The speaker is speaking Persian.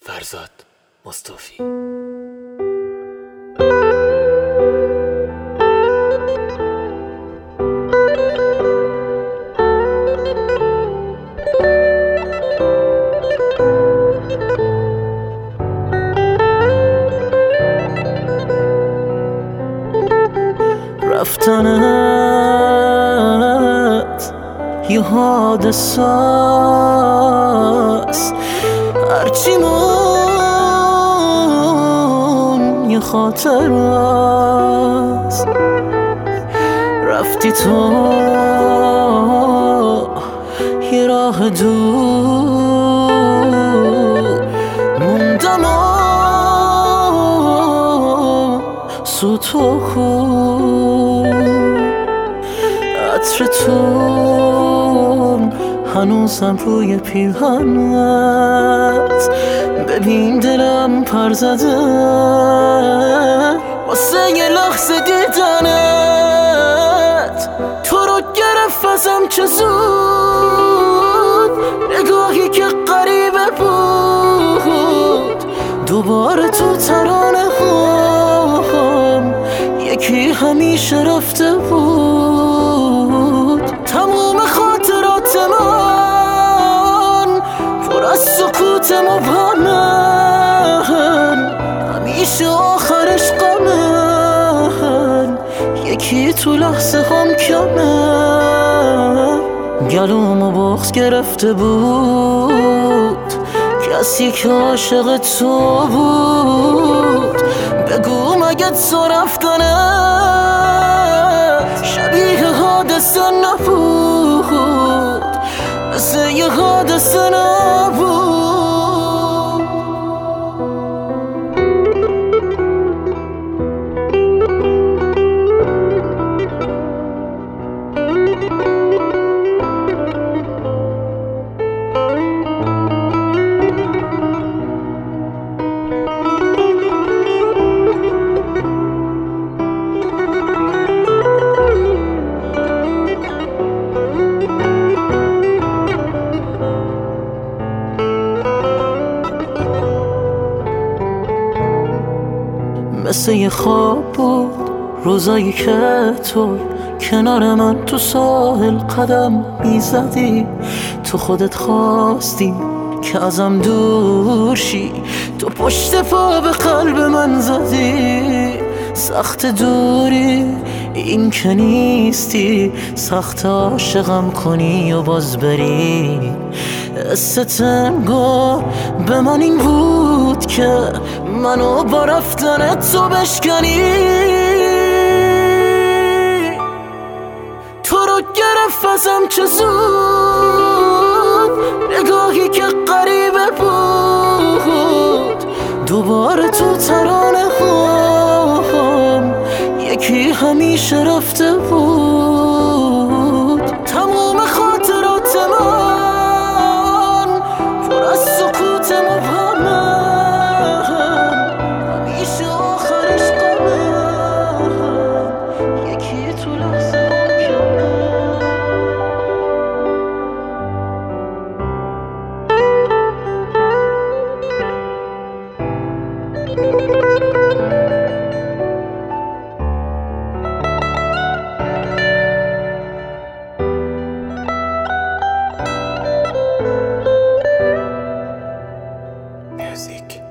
فرزاد مصطفی. رفتنت یه حادثه است، هرچی مون یه خاطر است. رفتی تو یه راه دور، موندم سوت و خون. عطر تو هنوزم روی پیرهنت، ببین دلم پر زده واسه یه لحظه دیدنت. تو رو گرفت ازم چه زود، نگاهی که غریبه بود. دوباره تو ترانه هم یکی همیشه رفته بود. تموم خاطرات من پر از سکوت مبهمن، همیشه آخرش غمن، یکی تو لحظه هم کمه. گلومو بغض گرفته بود، کسی که عاشق تو بود. بگو مگه تو رفتنت شبیه حادثه نبود، مثل یه حادثه نبود. مثل یه خواب بود روزایی که تو کنار من تو ساحل قدم میزدی. تو خودت خواستی که ازم دور شی، تو پشت پا به قلب من زدی. سخت دوری این که نیستی، سخت عاشقم کنی و باز بری. استنگار به من این بود که منو با رفتن تو بشکنی. تو رو گرفت ازم چه زود، نگاهی که غریبه بود. دوباره تو ترانه هم یکی همیشه رفته بود. تموم خاطرات من پر از سکوت مبهمن، همیشه آخرش غمه، یکی تو لحظه هم کمه. Music.